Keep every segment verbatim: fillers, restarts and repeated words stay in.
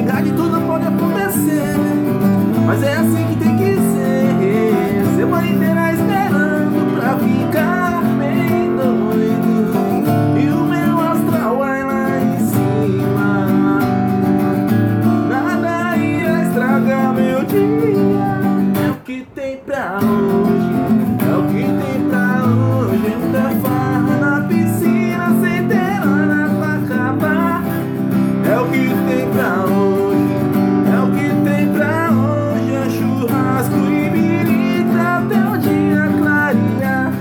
chegar, de tudo pode acontecer, mas é assim que tem que ser. Semana inteira esperando pra ficar bem doido, e o meu astral vai lá em cima. Nada irá estragar meu dia. É o que tem pra hoje, é o que tem pra hoje. Muita farra na piscina, sem ter hora pra acabar. É o que tem pra hoje, é o que tem pra hoje. É churrasco e birita até o dia clarear.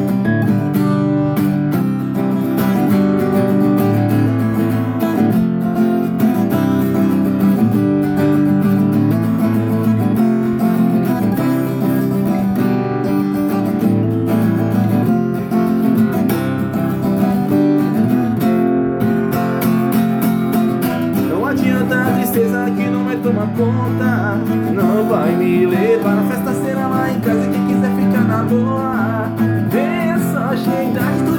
Não adianta a tristeza que não vai tomar conta, não vai me levar na festa, será lá em casa. Quem quiser ficar na boa, venha só chegar.